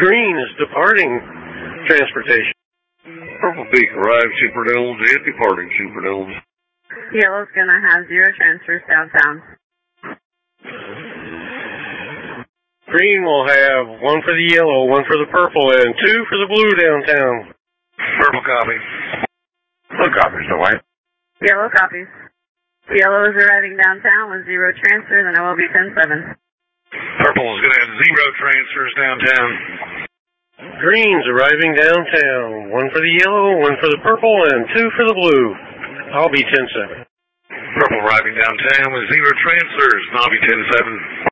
Green is departing transportation. Purple Peak arrives Superdome and departing Superdome. Yellow's gonna have 0 transfers downtown. Green will have 1 for the yellow, 1 for the purple, and 2 for the blue downtown. Purple copy. Blue copies the white. Yellow copies. Yellow is arriving downtown with 0 transfers and OLB 10-7. Purple is going to have 0 transfers downtown. Green's arriving downtown. 1 for the yellow, 1 for the purple, and 2 for the blue. I'll be 10-7. Purple arriving downtown with 0 transfers, and I'll be 10-7.